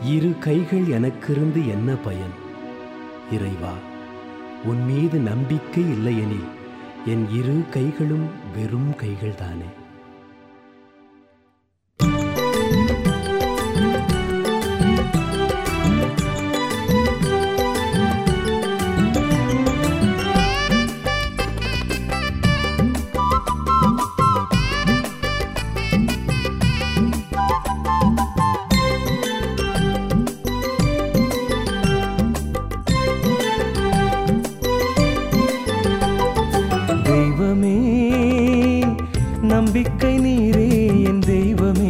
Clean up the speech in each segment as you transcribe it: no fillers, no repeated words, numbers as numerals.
இரு கைகள் எனக்கிருந்து என்ன பயன்? இறைவா, உன் மீது நம்பிக்கை இல்லையெனில் என் இரு கைகளும் வெறும் கைகள்தானே. நம்பிக்கை நீரே என் தெய்வமே,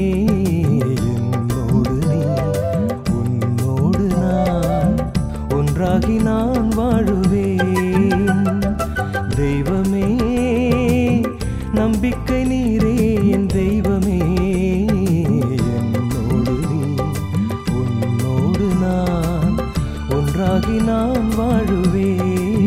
என்னோடு நீ உன்னோடு நான் ஒன்றாகி நான் வாழுவேன். தெய்வமே நம்பிக்கை நீரே என் தெய்வமே, என்னோடு நீ உன்னோடு நான் ஒன்றாகி நான் வாழுவேன்.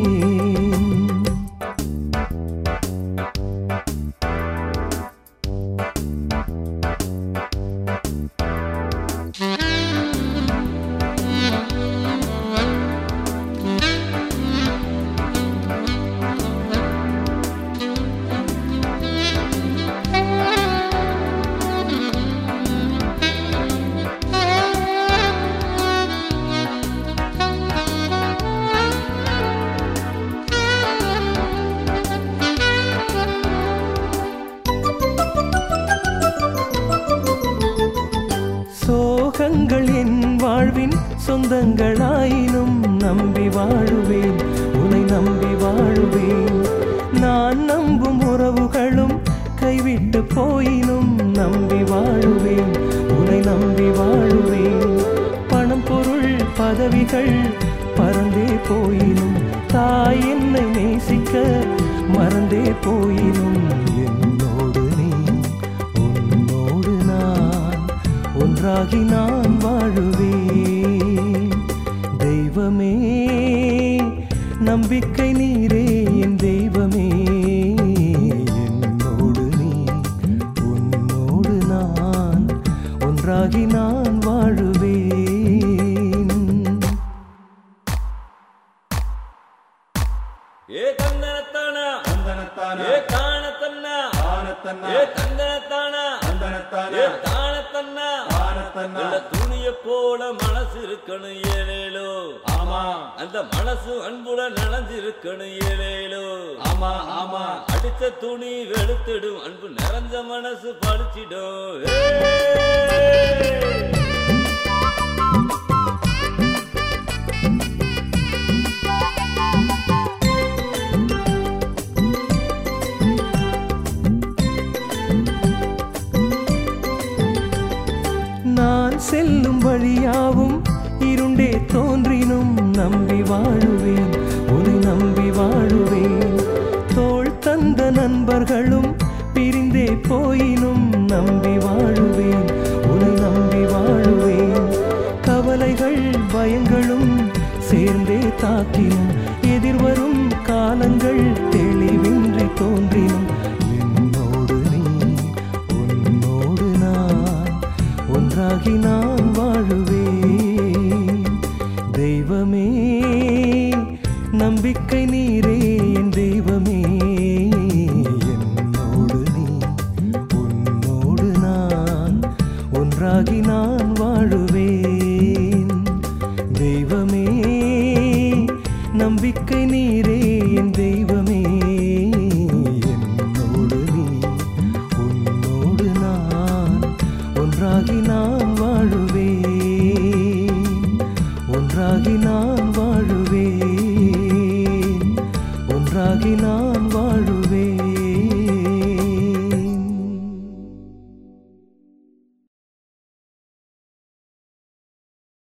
சோகங்கள் என் வாழ்வின் சொந்தங்களாயினும் நம்பி வாழுவேன், உன்னை நம்பி வாழுவேன். நான் நம்பும் உறவுகளும் கைவிட்டு போயினும் நம்பி வாழுவேன், உன்னை நம்பி வாழுவேன். பணம் பொருள் பதவிகள் பறந்தே போயினும் தாய் என்னை நேசிக்க மறந்தே போயினும் என்னோடு நீ உன்னோடு நான் ஒன்றாகி நான் வாழுவேன். தெய்வமே நம்பிக்கை நீரே என் தெய்வமே, என்னோடு நீ உன்னோடு நான் ஒன்றாகி நான் வாழுவேன். ஏ தந்தனத்தான தந்தனத்தான ஏ தானத்தன்ன தானத்தன்ன ஏ தந்தனத்தான தந்தனத்தான ஏ தானத்தன்ன தானத்தன்ன நல்ல துணிய போல மனசு இருக்கணும் ஏலேலோ. ஆமா, அந்த மனசு அன்புல நனைஞ்சிருக்கணும் ஏலேலோ. ஆமா ஆமா, அடிச்ச துணி வெளுத்திடும், அன்பு நிறைஞ்ச மனசு பழிச்சிடும். நான் செல்லும் வழியாவும் இருண்டே தோன்றினும் நம்பி வாழுவேன், உன்னை நம்பி வாழுவேன். தோள் தந்த நண்பர்களும் பிரிந்தே போயினும் நம்பி வாழுவேன், உன்னை நம்பி வாழுவேன். கவலைகள் பயங்களும் சேர்ந்தே தாக்கினும் எதிர்வரும் காலங்கள் தெளிவின்றி தோன்றினும் என்னோடு நீ உன்னோடு நான் ஒன்றாகி நான் வாழுவேன். தெய்வமே நம்பிக்கை நீரே என் தெய்வமே, என்னோடு நீ உன்னோடு நான் ஒன்றாகி நான் வாழுவேன். தெய்வமே நம்பிக்கை நீரே என் தெய்வமே, என்னோடு நீ உன்னோடு நான் ஒன்றாகி நான் வாழுவேன், ஒன்றாகி நான் வாழுவேன், ஒன்றாகி நான் வாழுவேன்.